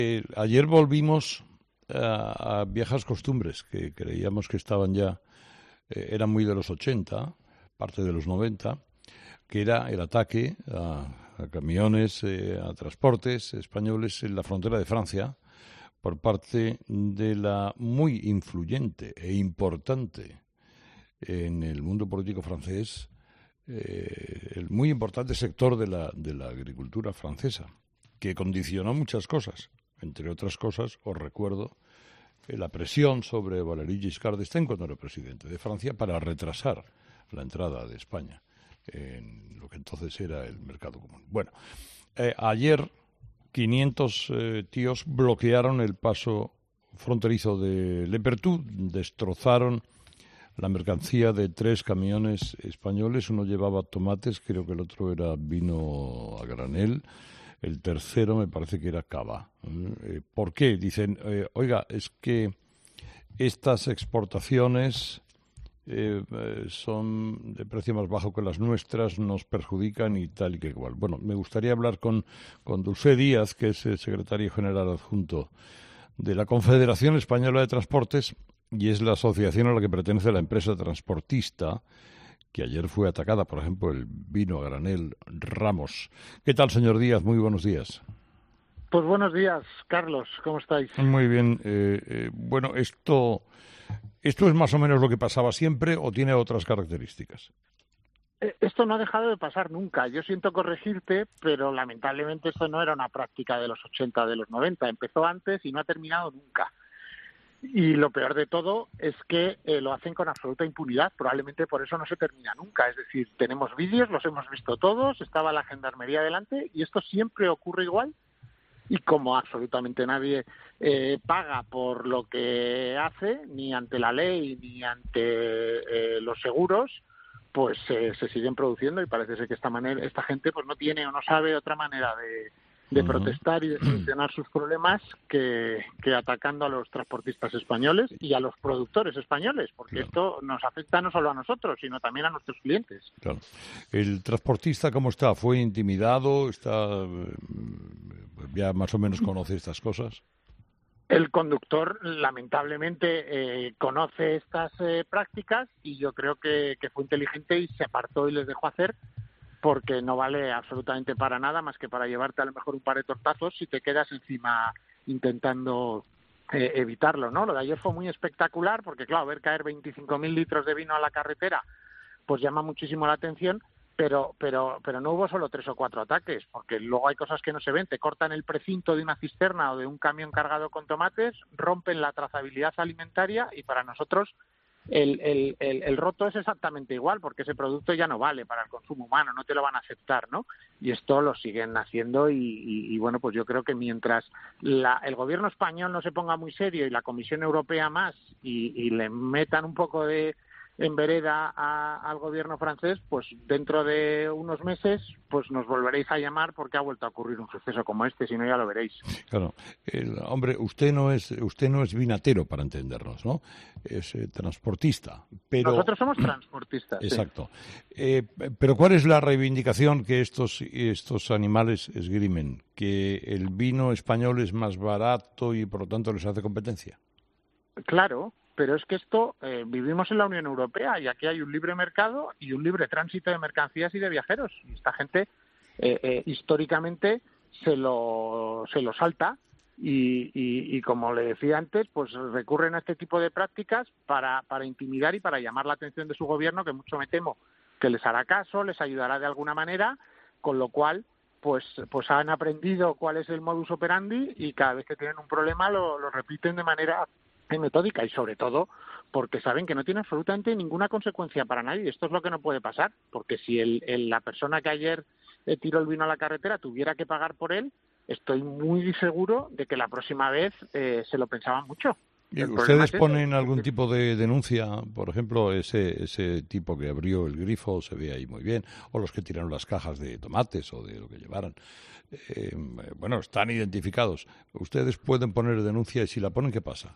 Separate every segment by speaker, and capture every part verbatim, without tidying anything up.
Speaker 1: Eh, ayer volvimos a, a viejas costumbres que creíamos que estaban ya, eh, eran muy de los ochenta, parte de los noventa, que era el ataque a, a camiones, eh, a transportes españoles en la frontera de Francia por parte de la muy influyente e importante en el mundo político francés, eh, el muy importante sector de la, de la agricultura francesa, que condicionó muchas cosas. Entre otras cosas, os recuerdo eh, la presión sobre Valéry Giscard d'Estaing cuando era presidente de Francia para retrasar la entrada de España en lo que entonces era el mercado común. Bueno, eh, ayer quinientos eh, tíos bloquearon el paso fronterizo de Le Perthus, destrozaron la mercancía de tres camiones españoles. Uno llevaba tomates, creo que el otro era vino a granel, el tercero me parece que era cava. Eh, ¿Por qué? Dicen, eh, oiga, es que estas exportaciones eh, eh, son de precio más bajo que las nuestras, nos perjudican y tal y que igual. Bueno, me gustaría hablar con, con Dulce Díaz, que es el secretario general adjunto de la Confederación Española de Transportes y es la asociación a la que pertenece la empresa transportista, que ayer fue atacada, por ejemplo, el vino a granel Ramos. ¿Qué tal, señor Díaz? Muy buenos días.
Speaker 2: Pues buenos días, Carlos. ¿Cómo estáis?
Speaker 1: Muy bien. Eh, eh, bueno, esto, ¿esto es más o menos lo que pasaba siempre o tiene otras características?
Speaker 2: Esto no ha dejado de pasar nunca. Yo siento corregirte, pero lamentablemente esto no era una práctica de los ochenta o de los noventa. Empezó antes y no ha terminado nunca. Y lo peor de todo es que eh, lo hacen con absoluta impunidad. Probablemente por eso no se termina nunca. Es decir, tenemos vídeos, los hemos visto todos, estaba la gendarmería delante y esto siempre ocurre igual. Y como absolutamente nadie eh, paga por lo que hace, ni ante la ley ni ante eh, los seguros, pues eh, se siguen produciendo y parece ser que esta manera, esta gente pues no tiene o no sabe otra manera de, de protestar y de solucionar sus problemas que, que atacando a los transportistas españoles y a los productores españoles, porque claro, esto nos afecta no solo a nosotros, sino también a nuestros clientes.
Speaker 1: Claro. ¿El transportista cómo está? ¿Fue intimidado? ¿Está ya más o menos conoce estas cosas?
Speaker 2: El conductor, lamentablemente, eh, conoce estas eh, prácticas y yo creo que, que fue inteligente y se apartó y les dejó hacer, porque no vale absolutamente para nada más que para llevarte a lo mejor un par de tortazos si te quedas encima intentando eh, evitarlo, ¿no? Lo de ayer fue muy espectacular porque, claro, ver caer veinticinco mil litros de vino a la carretera pues llama muchísimo la atención, pero pero pero no hubo solo tres o cuatro ataques, porque luego hay cosas que no se ven. Te cortan el precinto de una cisterna o de un camión cargado con tomates, rompen la trazabilidad alimentaria y para nosotros el, el, el, el roto es exactamente igual, porque ese producto ya no vale para el consumo humano, no te lo van a aceptar, ¿no? Y esto lo siguen haciendo y, y, y bueno, pues yo creo que mientras la, el gobierno español no se ponga muy serio y la Comisión Europea más y, y le metan un poco de en vereda a, al gobierno francés, pues dentro de unos meses pues nos volveréis a llamar porque ha vuelto a ocurrir un suceso como este, si no ya lo veréis.
Speaker 1: Claro, el, hombre, usted no es usted no es vinatero, para entendernos, ¿no? Es eh, transportista, pero
Speaker 2: nosotros somos transportistas.
Speaker 1: Exacto. Sí. Eh, pero ¿cuál es la reivindicación que estos estos animales esgrimen? ¿Que el vino español es más barato y por lo tanto les hace competencia?
Speaker 2: Claro. Pero es que esto, eh, vivimos en la Unión Europea y aquí hay un libre mercado y un libre tránsito de mercancías y de viajeros. Y esta gente, eh, eh, históricamente, se lo, se lo salta y, y, y, como le decía antes, pues recurren a este tipo de prácticas para, para intimidar y para llamar la atención de su gobierno, que mucho me temo que les hará caso, les ayudará de alguna manera, con lo cual pues pues han aprendido cuál es el modus operandi y cada vez que tienen un problema lo, lo repiten de manera metódica y sobre todo porque saben que no tiene absolutamente ninguna consecuencia para nadie. Esto es lo que no puede pasar, porque si el, el, la persona que ayer eh, tiró el vino a la carretera tuviera que pagar por él, estoy muy seguro de que la próxima vez eh, se lo pensaban mucho.
Speaker 1: ¿Y ustedes ponen algún tipo de denuncia? Por ejemplo, ese ese tipo que abrió el grifo se ve ahí muy bien, o los que tiraron las cajas de tomates o de lo que llevaran. Eh, bueno, están identificados. ¿Ustedes pueden poner denuncia y si la ponen, qué pasa?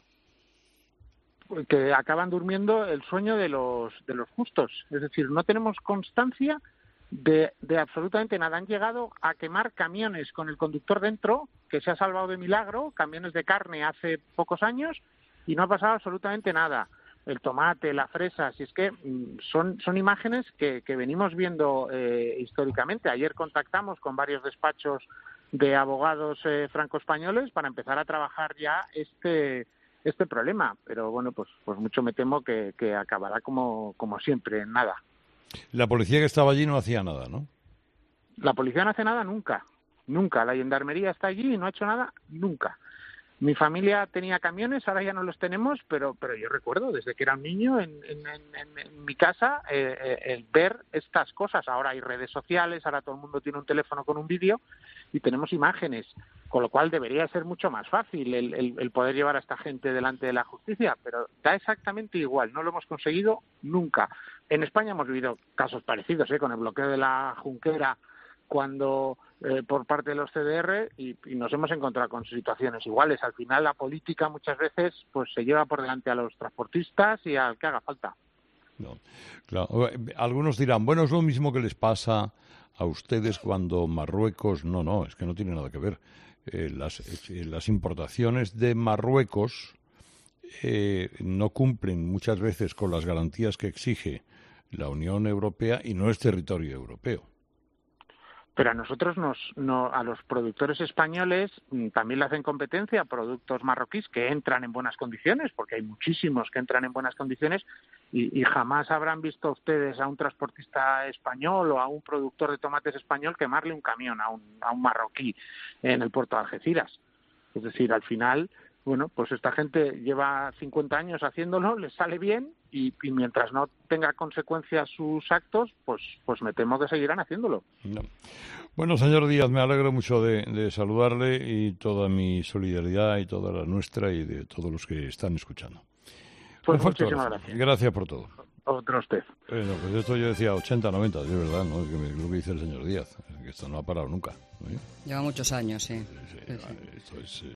Speaker 2: Que acaban durmiendo el sueño de los de los justos. Es decir, no tenemos constancia de, de absolutamente nada. Han llegado a quemar camiones con el conductor dentro, que que se ha salvado de milagro, camiones de carne hace pocos años, y no ha pasado absolutamente nada. El tomate, la fresa, si es que son, son imágenes que, que venimos viendo eh, históricamente. Ayer contactamos con varios despachos de abogados eh, franco-españoles para empezar a trabajar ya este este problema, pero bueno, pues pues mucho me temo que, que acabará como, como siempre, en nada.
Speaker 1: La policía que estaba allí no hacía nada, ¿no?
Speaker 2: La policía no hace nada nunca, nunca. La gendarmería está allí y no ha hecho nada nunca. Mi familia tenía camiones, ahora ya no los tenemos, pero pero yo recuerdo desde que era un niño en, en, en, en mi casa eh, eh, el ver estas cosas. Ahora hay redes sociales, ahora todo el mundo tiene un teléfono con un vídeo y tenemos imágenes, con lo cual debería ser mucho más fácil el, el, el poder llevar a esta gente delante de la justicia, pero da exactamente igual, no lo hemos conseguido nunca. En España hemos vivido casos parecidos, ¿eh? Con el bloqueo de la Junquera, cuando eh, por parte de los C D R y, y nos hemos encontrado con situaciones iguales. Al final la política muchas veces pues se lleva por delante a los transportistas y al que haga falta.
Speaker 1: No, claro. Algunos dirán, bueno, es lo mismo que les pasa a ustedes cuando Marruecos... No, no, es que no tiene nada que ver. Eh, las, eh, las importaciones de Marruecos eh, no cumplen muchas veces con las garantías que exige la Unión Europea y no es territorio europeo.
Speaker 2: Pero a nosotros, nos, no, a los productores españoles, también le hacen competencia a productos marroquíes que entran en buenas condiciones, porque hay muchísimos que entran en buenas condiciones, y, y jamás habrán visto ustedes a un transportista español o a un productor de tomates español quemarle un camión a un, a un marroquí en el puerto de Algeciras. Es decir, al final, bueno, pues esta gente lleva cincuenta años haciéndolo, les sale bien, y, y mientras no tenga consecuencias sus actos, pues pues me temo que seguirán haciéndolo.
Speaker 1: No. Bueno, señor Díaz, me alegro mucho de, de saludarle y toda mi solidaridad y toda la nuestra y de todos los que están escuchando.
Speaker 2: Pues muchísimas gracias.
Speaker 1: Gracias por todo.
Speaker 2: Otro usted.
Speaker 1: Bueno, pues esto yo decía ochenta, noventa, de verdad, ¿no? Es que me, lo que dice el señor Díaz, que esto no ha parado nunca, ¿no?
Speaker 3: Lleva muchos años, sí.
Speaker 1: Sí, sí,
Speaker 3: sí, sí.
Speaker 1: Esto es...